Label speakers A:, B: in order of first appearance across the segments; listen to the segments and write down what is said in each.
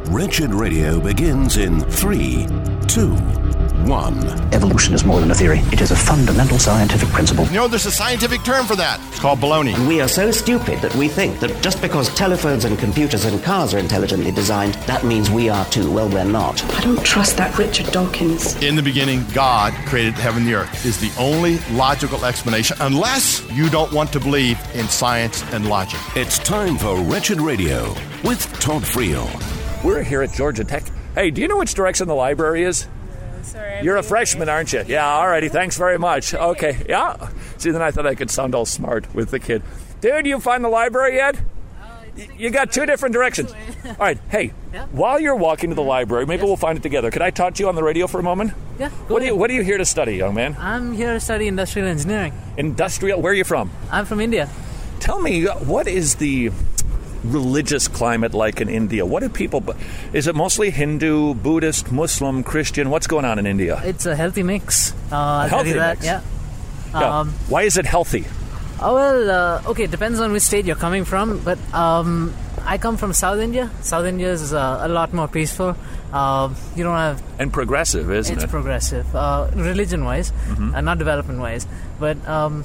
A: Wretched Radio begins in 3, 2, 1.
B: Evolution is more than a theory. It is a fundamental scientific principle.
C: You know, there's a scientific term for that. It's called baloney.
D: And we are so stupid that we think that just because telephones and computers and cars are intelligently designed, that means we are too. Well, we're not.
E: I don't trust that Richard Dawkins.
C: In the beginning, God created heaven and the earth is the only logical explanation, unless you don't want to believe in science and logic.
A: It's time for Wretched Radio with Todd Friel.
F: We're here at Georgia Tech. Hey, do you know which direction the library is?
G: Sorry.
F: You're a freshman, aren't you? Yeah, alrighty. Thanks very much. Okay, yeah. See, then I thought I could sound all smart with the kid. Dude, you find the library yet? You got two different directions. All right, hey, while you're walking to the library, maybe we'll find it together. Could I talk to you on the radio for a moment?
G: Yeah,
F: What are you here to study, young man?
G: I'm here to study industrial engineering.
F: Industrial? Where are you from?
G: I'm from India.
F: Tell me, what is the religious climate like in India? What do people... Is it mostly Hindu, Buddhist, Muslim, Christian? What's going on in India?
G: It's a healthy mix.
F: A healthy mix?
G: Yeah.
F: Why is it healthy?
G: Okay, depends on which state you're coming from, but I come from South India. South India is a lot more peaceful. You don't have...
F: And progressive, isn't it?
G: It's progressive, religion-wise, not development-wise. But...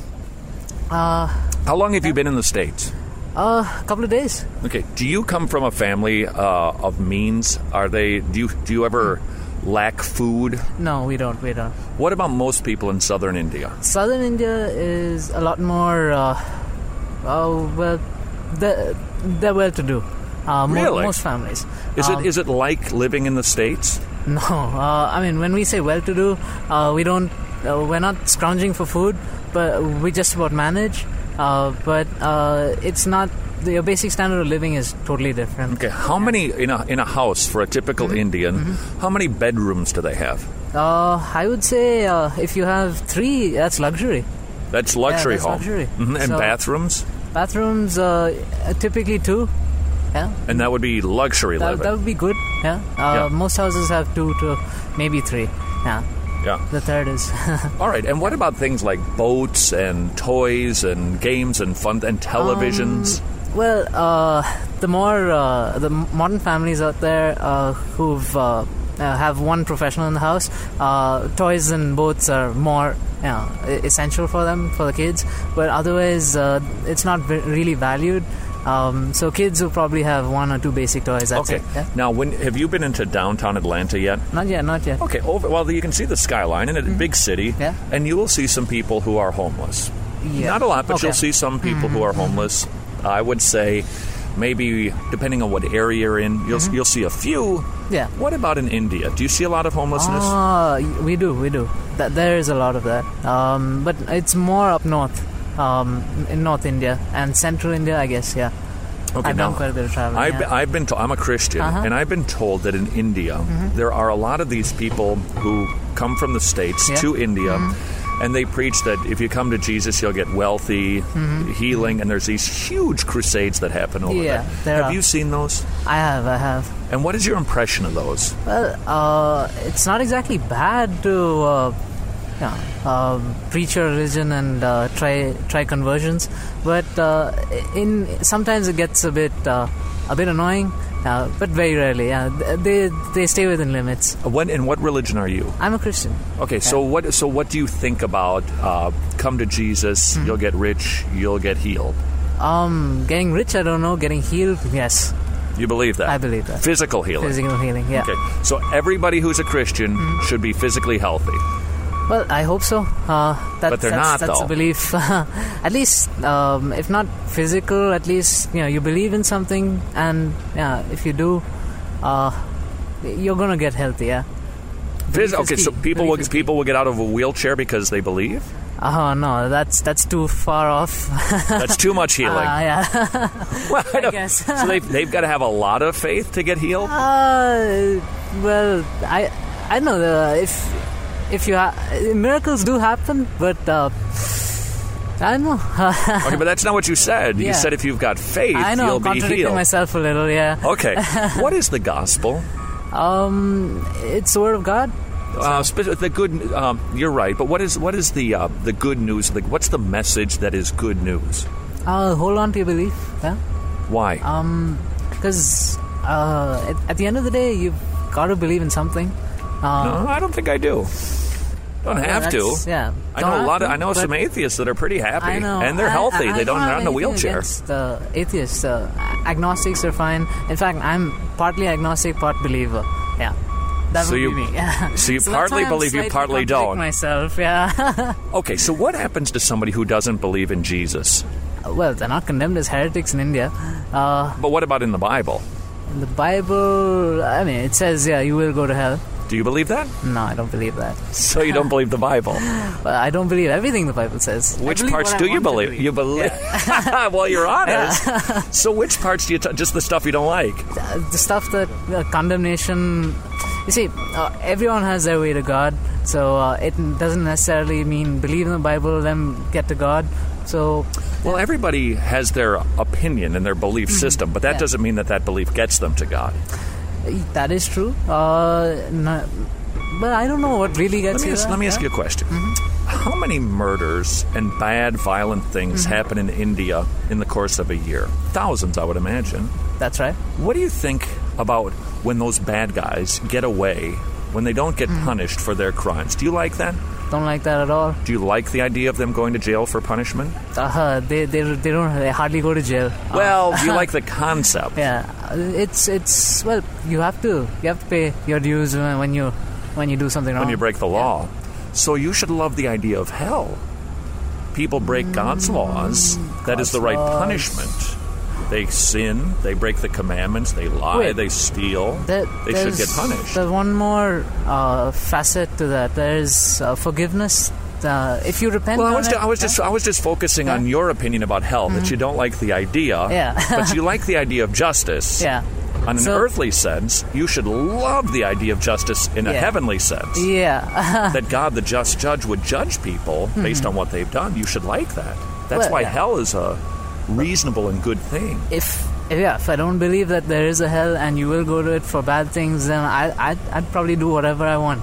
F: How long have you been in the States?
G: A couple of days.
F: Okay. Do you come from a family of means? Do you ever lack food?
G: No, we don't.
F: What about most people in southern India?
G: Southern India is a lot more, they're well-to-do.
F: Really?
G: Most families.
F: Is it like living in the States?
G: No. I mean, when we say well-to-do, we're not scrounging for food, but we just about manage. But it's not... Your basic standard of living is totally different.
F: Okay, how many in a house for a typical Indian? How many bedrooms do they have?
G: I would say if you have 3, that's luxury.
F: That's luxury home.
G: Luxury.
F: And
G: So,
F: bathrooms?
G: Bathrooms, typically 2. Yeah.
F: And that would be luxury living.
G: That would be good. Yeah. Most houses have 2 to maybe 3. Yeah.
F: Yeah.
G: The third is.
F: All right. And what about things like boats and toys and games and fun and televisions?
G: The modern families out there who've have one professional in the house, toys and boats are more essential for them, for the kids. But otherwise, it's not really valued. So kids will probably have 1 or 2 basic toys. That's it. Yeah?
F: Now, have you been into downtown Atlanta yet?
G: Not yet.
F: Okay. You can see the skyline in a big city, and you will see some people who are homeless.
G: Yeah.
F: Not a lot, but you'll see some people who are homeless. I would say maybe, depending on what area you're in, you'll see a few.
G: Yeah.
F: What about in India? Do you see a lot of homelessness?
G: We do. There is a lot of that. But it's more up north. In North India and Central India, I guess, yeah.
F: Okay,
G: I've done quite a bit of traveling.
F: I've been I'm a Christian, and I've been told that in India there are a lot of these people who come from the States to India, and they preach that if you come to Jesus, you'll get wealthy, healing, and there's these huge crusades that happen over there. Have you seen those?
G: I have.
F: And what is your impression of those?
G: Well, it's not exactly bad to... preach your religion and try conversions, but sometimes it gets a bit annoying, but very rarely. They stay within limits.
F: In what religion are you?
G: I'm a Christian.
F: Okay, so what do you think about come to Jesus, you'll get rich, you'll get healed?
G: Getting rich, I don't know. Getting healed, yes.
F: You believe that?
G: I believe that.
F: Physical healing.
G: Physical healing, yeah.
F: Okay, so everybody who's a Christian should be physically healthy.
G: Well, I hope so.
F: But they're not,
G: that's
F: though.
G: a belief. At least, if not physical, at least you believe in something, and if you do, you're gonna get healthy. Yeah.
F: Okay, so people will get out of a wheelchair because they believe.
G: Oh no, that's too far off.
F: That's too much healing.
G: Yeah.
F: Well,
G: I guess.
F: So they've got to have a lot of faith to get healed.
G: Well, I know if you miracles do happen, but I don't know.
F: Okay, but that's not what you said. You said if you've got faith,
G: I know,
F: you'll
G: I'm
F: be
G: contradicting
F: healed.
G: myself a little. Yeah.
F: Okay, what is the gospel?
G: It's the word of God.
F: The good. You're right, but what is the good news? Like, what's the message that is good news?
G: Hold on to your belief. Yeah.
F: Why?
G: Because at the end of the day, you've got to believe in something.
F: No, I don't think I do. Don't have to.
G: Yeah.
F: I know some atheists that are pretty happy, and they're healthy. They're not in a wheelchair.
G: The atheists, agnostics are fine. In fact, I'm partly agnostic, part believer. Yeah. That would be me. Yeah.
F: So you partly believe, you partly don't.
G: Myself, yeah.
F: Okay, so what happens to somebody who doesn't believe in Jesus?
G: Well, they're not condemned as heretics in India.
F: But what about in the Bible?
G: In the Bible, I mean, it says, you will go to hell.
F: Do you believe that?
G: No, I don't believe that.
F: So you don't believe the Bible?
G: Well, I don't believe everything the Bible says.
F: Which parts do you believe? You believe? Yeah. Well, you're honest. Yeah. So which parts do you just the stuff you don't like?
G: The stuff that condemnation. You see, everyone has their way to God, so it doesn't necessarily mean believe in the Bible, then get to God. So,
F: well, everybody has their opinion and their belief system, but that doesn't mean that belief gets them to God.
G: That is true. But I don't know what really gets you there.
F: Let me ask you a question. Mm-hmm. How many murders and bad, violent things happen in India in the course of a year? Thousands, I would imagine.
G: That's right.
F: What do you think about when those bad guys get away, when they don't get punished for their crimes? Do you like that?
G: Don't like that at all.
F: Do you like the idea of them going to jail for punishment?
G: They hardly go to jail.
F: Well, do you like the concept?
G: Yeah, it's well, you have to pay your dues when you do something wrong.
F: When you break the law. So you should love the idea of hell. People break God's laws. That is the right punishment. They sin, they break the commandments, they lie, they steal. They should get punished.
G: There's one more facet to that. There's forgiveness. If you repent,
F: I was just focusing on your opinion about hell. That you don't like the idea, but you like the idea of justice.
G: Yeah.
F: On an earthly sense, you should love the idea of justice in a heavenly sense.
G: Yeah.
F: That God, the just judge, would judge people based on what they've done. You should like that. That's why hell is a reasonable and good thing.
G: If I don't believe that there is a hell and you will go to it for bad things, then I'd probably do whatever I want.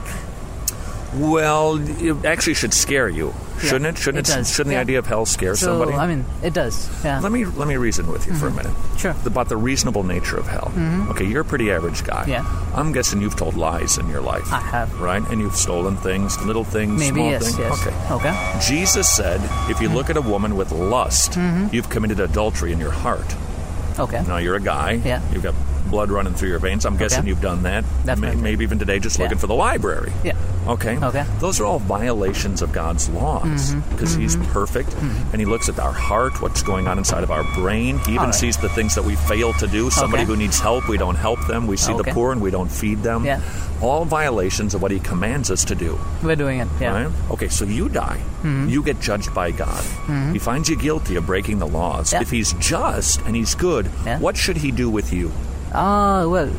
F: Well, it actually should scare you, shouldn't it? Shouldn't the idea of hell scare somebody?
G: I mean, it does. Yeah.
F: Let me reason with you for a minute.
G: Sure.
F: About the reasonable nature of hell. Okay, you're a pretty average guy.
G: Yeah.
F: I'm guessing you've told lies in your life.
G: I have.
F: Right? And you've stolen things, little things, small things.
G: Yes. Okay.
F: Jesus said, if you look at a woman with lust, you've committed adultery in your heart.
G: Okay.
F: Now you're a guy.
G: Yeah.
F: You've got blood running through your veins. I'm guessing you've done that.
G: Definitely.
F: Maybe even today just looking for the library.
G: Yeah.
F: Okay. Those are all violations of God's laws because He's perfect and He looks at our heart, what's going on inside of our brain. He even sees the things that we fail to do. Somebody who needs help, we don't help them. We see the poor and we don't feed them.
G: Yeah.
F: All violations of what He commands us to do.
G: We're doing it. Yeah.
F: Right? Okay, so you die. You get judged by God. He finds you guilty of breaking the laws.
G: Yeah.
F: If He's just and He's good, what should He do with you?
G: Well,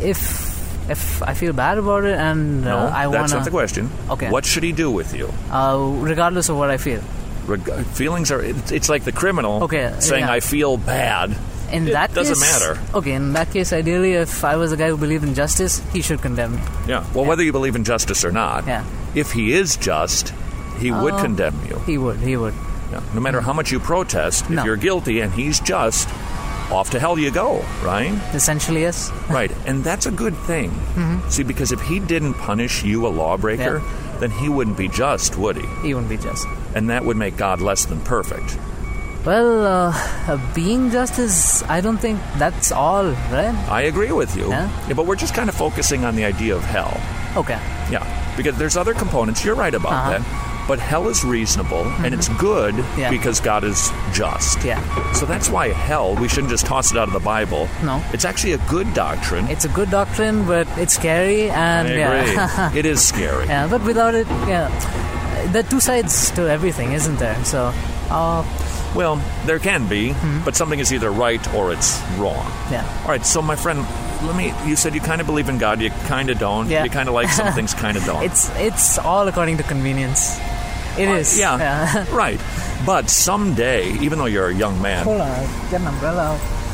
G: if I feel bad about it and I want to...
F: that's not the question.
G: Okay.
F: What should He do with you?
G: Regardless of what I feel.
F: Feelings are... It's like the criminal saying, I feel bad. It doesn't matter.
G: Okay, in that case, ideally, if I was a guy who believed in justice, he should condemn me.
F: Yeah. Well, whether you believe in justice or not, if He is just, He would condemn you.
G: He would.
F: Yeah. No matter how much you protest, if you're guilty and He's just... off to hell you go, right?
G: Essentially, yes.
F: Right, and that's a good thing. See, because if He didn't punish you, a lawbreaker, then He wouldn't be just, would He?
G: He wouldn't be just.
F: And that would make God less than perfect.
G: Well, being just is, I don't think that's all, right?
F: I agree with you. Yeah, but we're just kind of focusing on the idea of hell.
G: Okay.
F: Yeah, because there's other components. You're right about that. But hell is reasonable, and it's good because God is just.
G: Yeah.
F: So that's why hell, we shouldn't just toss it out of the Bible.
G: No.
F: It's actually a good doctrine.
G: It's a good doctrine, but it's scary. And
F: I agree. It is scary.
G: Yeah, but without it, there are two sides to everything, isn't there? So...
F: well, there can be, but something is either right or it's wrong.
G: Yeah.
F: All right, so my friend... you said you kind of believe in God, you kind of don't.
G: Yeah.
F: You kind of like some things, kind of don't.
G: It's all according to convenience. It is.
F: Yeah. Right. But someday, even though you're a young man...
G: Hold on, get an umbrella out.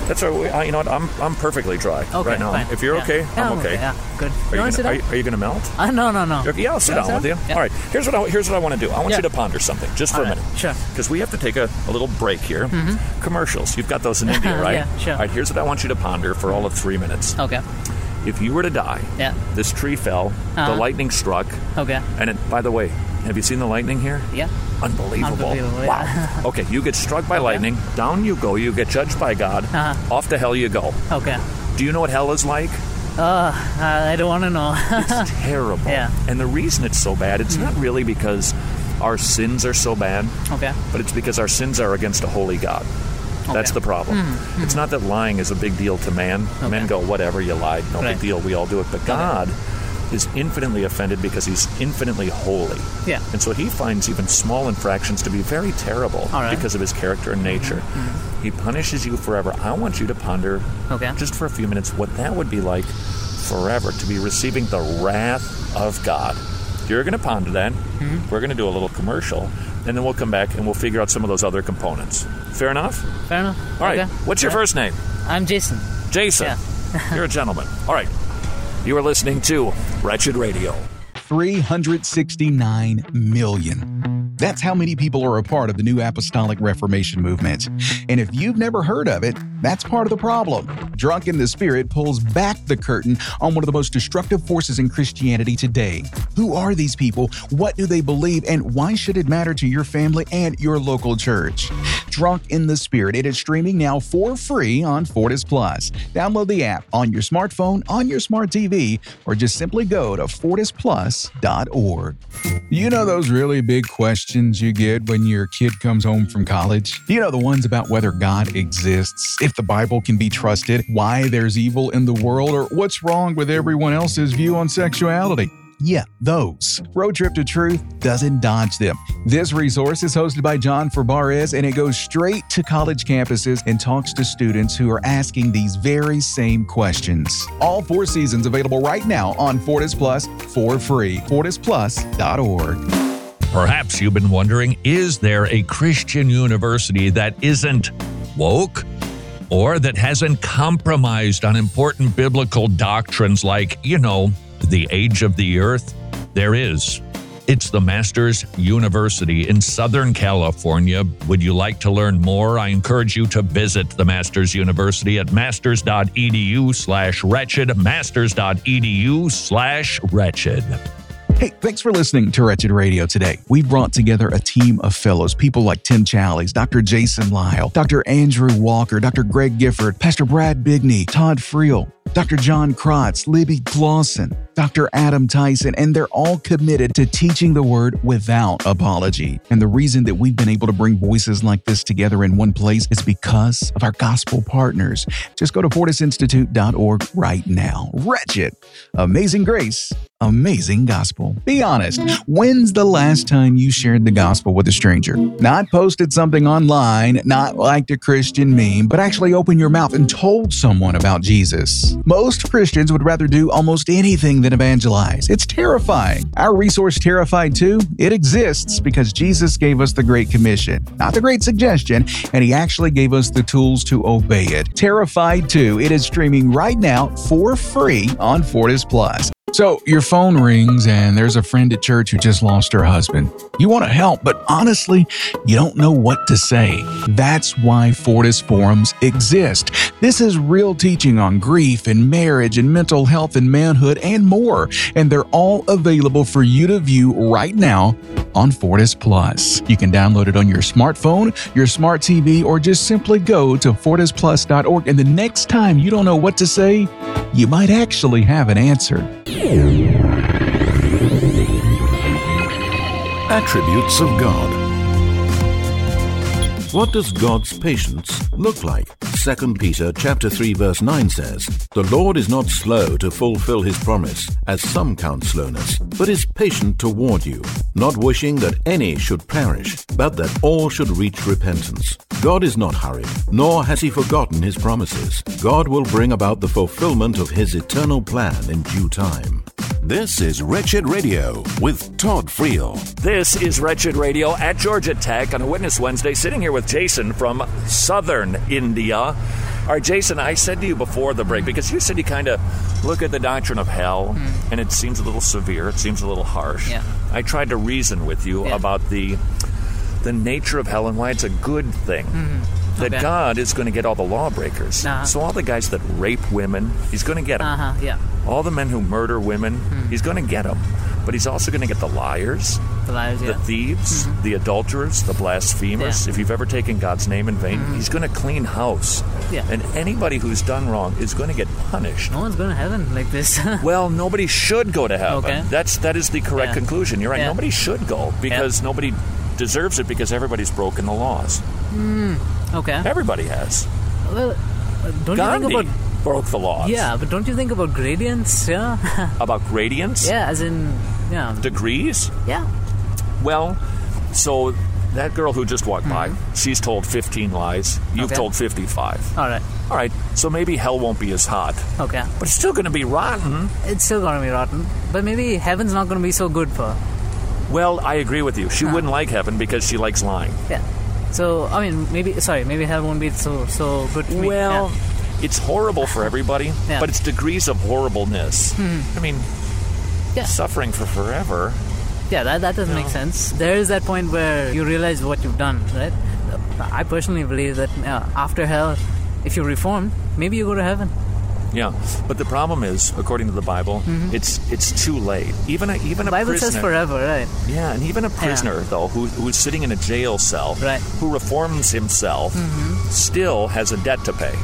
F: That's all right. You know what? I'm perfectly dry right now.
G: Fine.
F: If you're okay, I'm okay.
G: Yeah, good.
F: Are you going to melt?
G: No.
F: Yeah, I'll sit down with you.
G: Yeah.
F: All right. Here's what I want to do. I want you to ponder something just for a minute.
G: Sure.
F: Because we have to take a little break here. Mm-hmm. Commercials. You've got those in India, right?
G: Yeah, sure.
F: All right. Here's what I want you to ponder for all of 3 minutes.
G: Okay.
F: If you were to die, this tree fell, the lightning struck.
G: Okay.
F: And by the way, have you seen the lightning here?
G: Yeah.
F: Unbelievable. Wow. Okay, you get struck by lightning, down you go, you get judged by God, off to hell you go.
G: Okay.
F: Do you know what hell is like?
G: I don't want to know.
F: It's terrible.
G: Yeah.
F: And the reason it's so bad, it's not really because our sins are so bad, but it's because our sins are against a holy God. That's the problem. It's not that lying is a big deal to man. Men go, whatever, you lied, no big deal, we all do it. But God is infinitely offended because he's infinitely holy. Yeah. And so he finds even small infractions to be very terrible because of his character and nature. He punishes you forever. I want you to ponder just for a few minutes what that would be like forever, to be receiving the wrath of God. You're going to ponder that. We're going to do a little commercial, and then we'll come back and we'll figure out some of those other components. Fair enough?
G: Fair enough.
F: All right. What's your first name?
G: I'm Jason.
F: Jason. Yeah. You're a gentleman. All right. You are listening to Wretched Radio.
H: 369 million. That's how many people are a part of the New Apostolic Reformation movement. And if you've never heard of it, that's part of the problem. Drunk in the Spirit pulls back the curtain on one of the most destructive forces in Christianity today. Who are these people? What do they believe? And why should it matter to your family and your local church? Drunk in the Spirit. It is streaming now for free on Fortis Plus. Download the app on your smartphone, on your smart TV, or just simply go to fortisplus.org. You know those really big questions you get when your kid comes home from college? You know the ones about whether God exists, if the Bible can be trusted, why there's evil in the world, or what's wrong with everyone else's view on sexuality. Yeah, those. Road Trip to Truth doesn't dodge them. This resource is hosted by John Fabarez, and it goes straight to college campuses and talks to students who are asking these very same questions. All 4 seasons available right now on Fortis Plus for free. FortisPlus.org.
I: Perhaps you've been wondering, is there a Christian university that isn't woke? Or that hasn't compromised on important biblical doctrines like, the age of the earth? There is. It's the Masters University in Southern California. Would you like to learn more? I encourage you to visit the Masters University at masters.edu/wretched, masters.edu/wretched.
H: Hey, thanks for listening to Wretched Radio today. We've brought together a team of fellows, people like Tim Challies, Dr. Jason Lyle, Dr. Andrew Walker, Dr. Greg Gifford, Pastor Brad Bigney, Todd Friel, Dr. John Krotz, Libby Clausen, Dr. Adam Tyson, and they're all committed to teaching the Word without apology. And the reason that we've been able to bring voices like this together in one place is because of our gospel partners. Just go to fortisinstitute.org right now. Wretched, Amazing Grace, Amazing Gospel. Be honest, when's the last time you shared the gospel with a stranger? Not posted something online, not liked a Christian meme, but actually opened your mouth and told someone about Jesus. Most Christians would rather do almost anything than evangelize. It's terrifying. Our resource, Terrified 2, it exists because Jesus gave us the Great Commission, not the Great Suggestion, and he actually gave us the tools to obey it. Terrified 2, it is streaming right now for free on Fortis Plus. So your phone rings and there's a friend at church who just lost her husband. You want to help, but honestly, you don't know what to say. That's why Fortis Forums exist. This is real teaching on grief and marriage and mental health and manhood and more. And they're all available for you to view right now on Fortis Plus. You can download it on your smartphone, your smart TV, or just simply go to fortisplus.org. And the next time you don't know what to say, you might actually have an answer.
A: Attributes of God. What does God's patience look like? 2 Peter chapter 3 verse 9 says, "The Lord is not slow to fulfill his promise, as some count slowness, but is patient toward you, not wishing that any should perish, but that all should reach repentance." God is not hurried, nor has he forgotten his promises. God will bring about the fulfillment of his eternal plan in due time. This is Wretched Radio with Todd Friel.
F: This is Wretched Radio at Georgia Tech on a Witness Wednesday, sitting here with Jason from Southern India. All right, Jason, I said to you before the break, because you said you kind of look at the doctrine of hell, and it seems a little severe, it seems a little harsh.
G: Yeah.
F: I tried to reason with you about the nature of hell and why it's a good thing. That God is going to get all the lawbreakers. So all the guys that rape women, he's going to get them. All the men who murder women, he's going to get them. But he's also going to get the liars, the thieves, the adulterers, the blasphemers. If you've ever taken God's name in vain, he's going to clean house. And anybody who's done wrong is going to get punished.
G: No one's going to heaven like this.
F: Well, nobody should go to heaven. That is the correct conclusion. You're right. Nobody should go because nobody deserves it because everybody's broken the laws. Everybody has.
G: Well, don't
F: Gandhi
G: you think about
F: broke the laws.
G: Yeah, but don't you think about gradients? Yeah.
F: About gradients?
G: Yeah, as in
F: degrees?
G: Yeah.
F: Well, so that girl who just walked by, she's told 15 lies. You've told 55.
G: All right.
F: So maybe hell won't be as hot.
G: Okay.
F: But it's still going to be rotten.
G: It's still going to be rotten. But maybe heaven's not going to be so good for her.
F: Well, I agree with you. She wouldn't like heaven because she likes lying.
G: Yeah. So, I mean, maybe hell won't be so good for me.
F: Well, it's horrible for everybody, but it's degrees of horribleness. I mean, suffering for forever.
G: Yeah, that doesn't make sense. There is that point where you realize what you've done, right? I personally believe that after hell, if you're reformed, maybe you go to heaven.
F: Yeah, but the problem is, according to the Bible, it's too late. Even a
G: the Bible
F: prisoner,
G: says forever, right?
F: Yeah, and even a prisoner, though, who's sitting in a jail cell, who reforms himself, still has a debt to pay.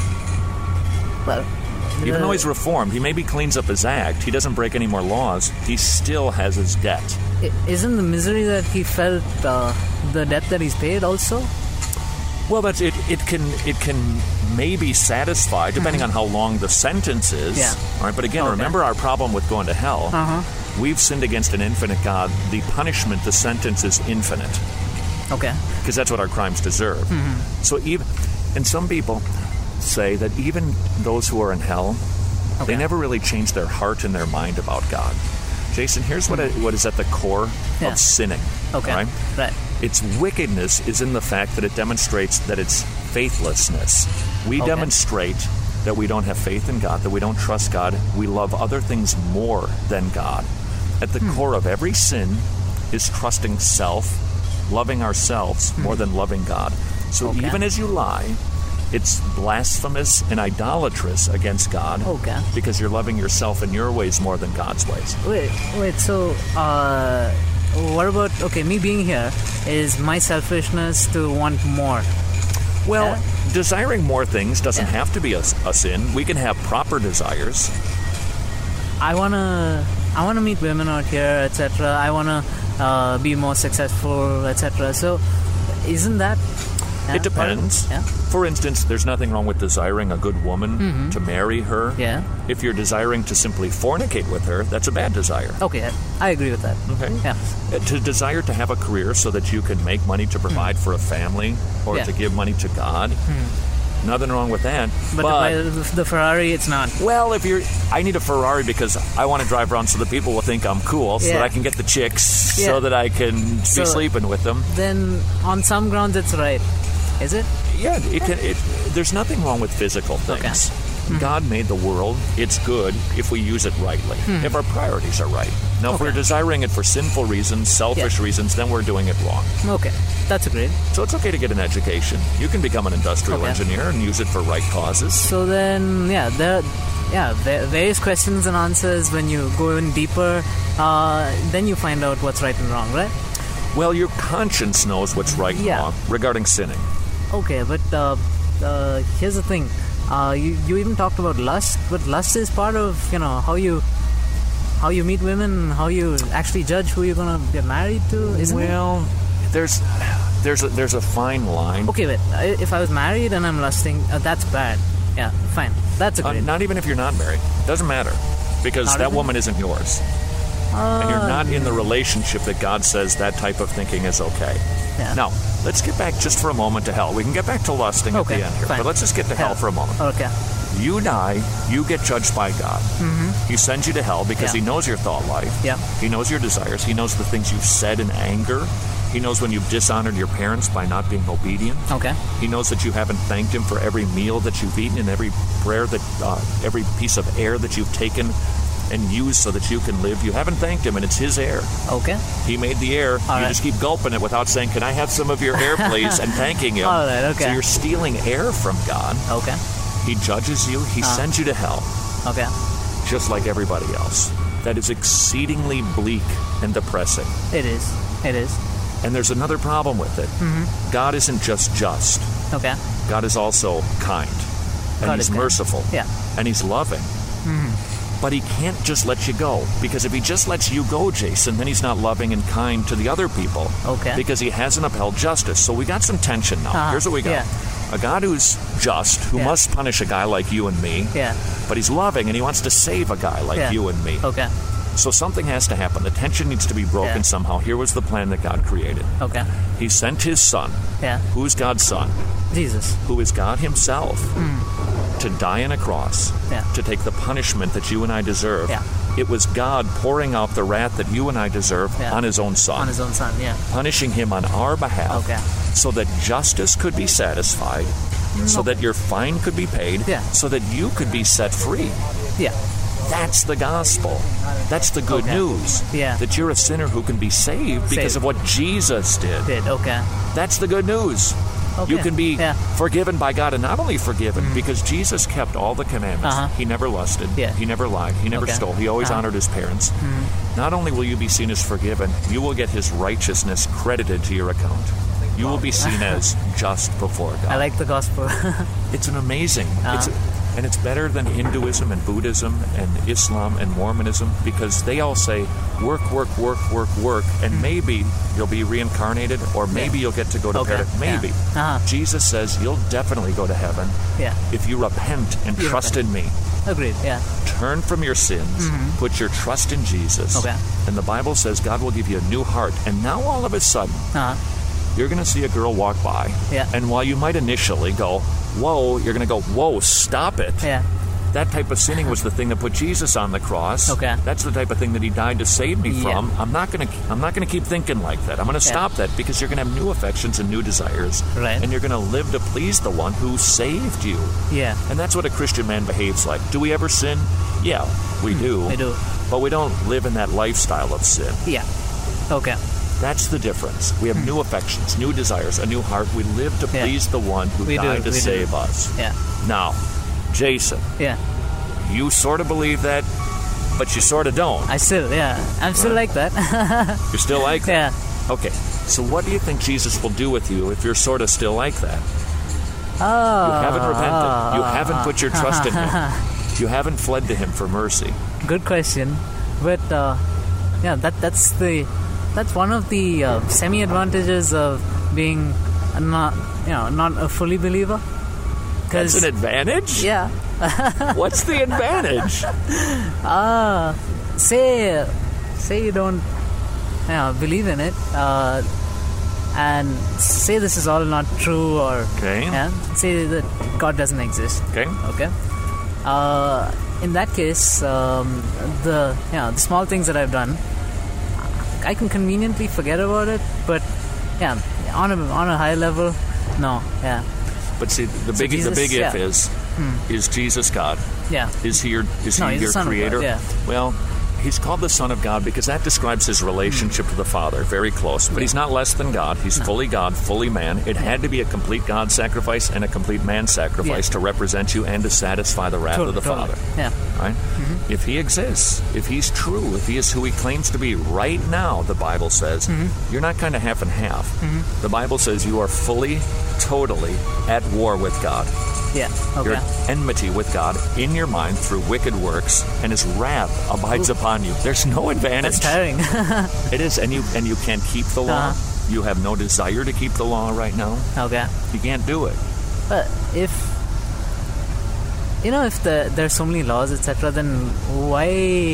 G: Well,
F: even though he's reformed, he maybe cleans up his act, he doesn't break any more laws, he still has his debt.
G: Isn't the misery that he felt the debt that he's paid also?
F: Well, that's it. It can maybe satisfy depending on how long the sentence is.
G: Yeah.
F: All right. But again, remember our problem with going to hell. We've sinned against an infinite God. The punishment, the sentence, is infinite.
G: Okay.
F: Because that's what our crimes deserve. So and some people say that even those who are in hell, they never really change their heart and their mind about God. Jason, here's what is at the core of sinning.
G: Okay.
F: Right?
G: Right.
F: Its wickedness is in the fact that it demonstrates that it's faithlessness. We demonstrate that we don't have faith in God, that we don't trust God. We love other things more than God. At the core of every sin is trusting self, loving ourselves more than loving God. So even as you lie, it's blasphemous and idolatrous against God because you're loving yourself in your ways more than God's ways.
G: Wait, so what about, me being here is my selfishness to want more?
F: Well, desiring more things doesn't have to be a sin. We can have proper desires.
G: I wanna meet women out here, etc. I wanna be more successful, etc. So, isn't that?
F: It depends. For instance, there's nothing wrong with desiring a good woman to marry her.
G: Yeah.
F: If you're desiring to simply fornicate with her, that's a bad desire.
G: Okay, I agree with that.
F: Okay.
G: Yeah.
F: To desire to have a career so that you can make money to provide for a family or to give money to God, nothing wrong with that.
G: But to buy the Ferrari, it's not.
F: Well, I need a Ferrari because I want to drive around so that people will think I'm cool, so that I can get the chicks, so that I can be sleeping with them.
G: Then, on some grounds, it's right. Is it?
F: Yeah, there's nothing wrong with physical things.
G: Okay.
F: God made the world. It's good if we use it rightly, if our priorities are right. Now, if we're desiring it for sinful reasons, selfish reasons, then we're doing it wrong.
G: Okay, that's great.
F: So it's okay to get an education. You can become an industrial engineer and use it for right causes.
G: So then, various questions and answers. When you go in deeper, then you find out what's right and wrong, right?
F: Well, your conscience knows what's right and wrong regarding sinning.
G: Okay, but here's the thing. You even talked about lust, but lust is part of how you meet women, how you actually judge who you're gonna get married to, isn't it?
F: Well, there's a fine line.
G: Okay, but if I was married and I'm lusting, that's bad. Yeah, fine. That's a great.
F: Not even if you're not married. Doesn't matter, because that woman isn't yours. And you're not in the relationship that God says that type of thinking is okay.
G: Yeah.
F: Now, let's get back just for a moment to hell. We can get back to lusting at the end here, but let's just get to hell for a moment.
G: Okay.
F: You die, you get judged by God. He sends you to hell because He knows your thought life.
G: Yeah.
F: He knows your desires. He knows the things you've said in anger. He knows when you've dishonored your parents by not being obedient.
G: Okay.
F: He knows that you haven't thanked him for every meal that you've eaten and every prayer that, every piece of air that you've taken and used so that you can live. You haven't thanked him, and it's his air.
G: Okay.
F: He made the air.
G: All right.
F: Just keep gulping it without saying, "Can I have some of your air, please?" and thanking him.
G: All right, okay.
F: So you're stealing air from God.
G: Okay.
F: He judges you. He sends you to hell.
G: Okay.
F: Just like everybody else. That is exceedingly bleak and depressing.
G: It is.
F: And there's another problem with it.
G: Mm-hmm.
F: God isn't just.
G: Okay.
F: God is also kind. And
G: God
F: he's
G: is kind.
F: merciful.
G: Yeah.
F: And he's loving.
G: Mm-hmm.
F: But he can't just let you go. Because if he just lets you go, Jason, then he's not loving and kind to the other people.
G: Okay.
F: Because he hasn't upheld justice. So we got some tension now. Here's what we got.
G: Yeah.
F: A God who's just, who must punish a guy like you and me.
G: Yeah.
F: But he's loving and he wants to save a guy like you and me.
G: Okay.
F: So something has to happen. The tension needs to be broken somehow. Here was the plan that God created.
G: Okay.
F: He sent his son.
G: Yeah.
F: Who's God's son?
G: Jesus.
F: Who is God himself. To die on a cross.
G: Yeah.
F: To take the punishment that you and I deserve.
G: Yeah.
F: It was God pouring out the wrath that you and I deserve on his own son.
G: On his own son, yeah.
F: Punishing him on our behalf.
G: Okay.
F: So that justice could be satisfied. So that your fine could be paid.
G: Yeah.
F: So that you could be set free.
G: Yeah.
F: That's the gospel. That's the good news.
G: Yeah.
F: That you're a sinner who can be saved because of what Jesus did.
G: Okay.
F: That's the good news.
G: Okay.
F: You can be forgiven by God, and not only forgiven, because Jesus kept all the commandments. He never lusted.
G: Yeah.
F: He never lied. He never stole. He always honored his parents. Not only will you be seen as forgiven, you will get his righteousness credited to your account. You will be seen as just before God.
G: I like the gospel.
F: It's an amazing. And it's better than Hinduism and Buddhism and Islam and Mormonism because they all say work, work, work, work, work, and maybe you'll be reincarnated or maybe you'll get to go to paradise. Maybe. Jesus says you'll definitely go to heaven if you repent and trust in me.
G: Agreed, yeah.
F: Turn from your sins, put your trust in Jesus, and the Bible says God will give you a new heart. And now all of a sudden, you're going to see a girl walk by, and while you might initially go, whoa, you're going to go, whoa, stop it.
G: Yeah.
F: That type of sinning was the thing that put Jesus on the cross.
G: Okay.
F: That's the type of thing that he died to save me from. I'm not going to keep thinking like that. I'm going to stop that because you're going to have new affections and new desires.
G: Right.
F: And you're going to live to please the one who saved you.
G: Yeah.
F: And that's what a Christian man behaves like. Do we ever sin? Yeah, we do.
G: We do.
F: But we don't live in that lifestyle of sin.
G: Yeah. Okay.
F: That's the difference. We have new affections, new desires, a new heart. We live to please the one who died to save us.
G: Yeah.
F: Now, Jason.
G: Yeah.
F: You sort of believe that, but you sort of don't.
G: I'm still like that.
F: You're still like that?
G: Yeah.
F: Okay. So what do you think Jesus will do with you if you're sort of still like that? You haven't repented. You haven't put your trust in him. You haven't fled to him for mercy.
G: Good question. But, that's one of the semi-advantages of being not a fully believer.
F: That's an advantage?
G: Yeah.
F: What's the advantage?
G: Say you don't believe in it, and say this is all not true, or say that God doesn't exist.
F: Okay.
G: In that case, the small things that I've done, I can conveniently forget about it. But on a high level, no. Yeah.
F: But see, the big if is Jesus God?
G: Yeah.
F: Is he your creator?
G: Yeah.
F: Well, he's called the Son of God because that describes his relationship to the Father, very close. But he's not less than God. He's fully God, fully man. It had to be a complete God sacrifice and a complete man sacrifice to represent you and to satisfy the wrath of the Father.
G: Yeah.
F: Right? Mm-hmm. If he exists, if he's true, if he is who he claims to be right now, the Bible says, you're not kind of half and half. Mm-hmm. The Bible says you are fully, totally at war with God.
G: Yeah. Okay.
F: You're at enmity with God in your mind through wicked works, and his wrath abides upon you. There's no advantage.
G: That's tiring.
F: It is, and you can't keep the law. You have no desire to keep the law right now.
G: Okay.
F: You can't do it.
G: But if there's so many laws, etc., then why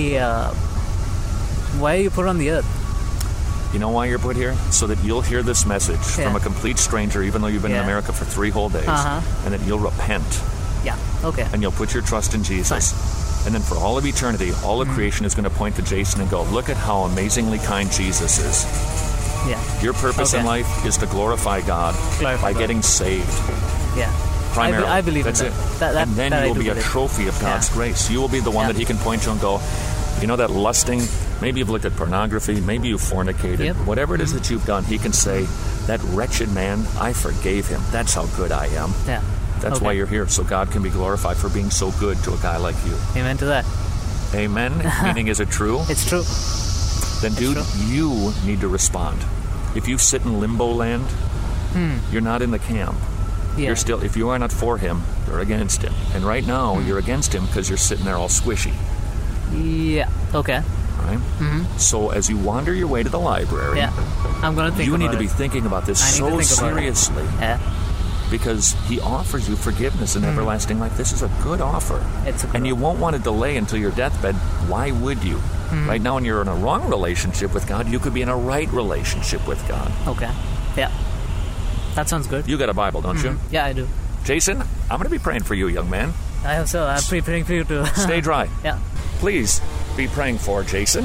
G: are you put on the earth?
F: You know why you're put here? So that you'll hear this message from a complete stranger, even though you've been in America for 3 whole days, and that you'll repent.
G: Yeah, okay.
F: And you'll put your trust in Jesus. Fine. And then for all of eternity, all of creation is going to point to Jason and go, look at how amazingly kind Jesus is.
G: Yeah.
F: Your purpose in life is to glorify God by getting saved.
G: Yeah.
F: Primarily.
G: I believe
F: that's
G: in
F: it.
G: that.
F: And then you will be a trophy of God's grace. You will be the one that he can point to and go, you know, that lusting, maybe you've looked at pornography, maybe you've fornicated, whatever it is that you've done, he can say, that wretched man, I forgave him. That's how good I am.
G: Yeah.
F: That's why you're here, so God can be glorified for being so good to a guy like you.
G: Amen to that.
F: Amen? Meaning, is it true?
G: It's true.
F: Then, dude, you need to respond. If you sit in limbo land, you're not in the camp.
G: Yeah.
F: You're still, if you are not for him, you're against him. And right now, you're against him because you're sitting there all squishy.
G: Yeah. Okay.
F: Right? Mm-hmm. So as you wander your way to the library,
G: I'm going to think
F: you
G: about
F: need to be thinking about this so seriously. Because he offers you forgiveness and everlasting life. This is a good offer. And you won't want to delay until your deathbed. Why would you? Right now, when you're in a wrong relationship with God, you could be in a right relationship with God.
G: Okay. Yeah. That sounds good.
F: You got a Bible, don't you?
G: Yeah, I do.
F: Jason, I'm going to be praying for you, young man.
G: I hope so. I'm praying for you too.
F: Stay dry.
G: Yeah.
F: Please be praying for Jason,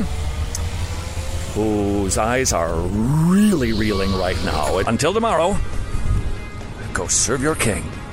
F: whose eyes are really reeling right now. Until tomorrow, go serve your king.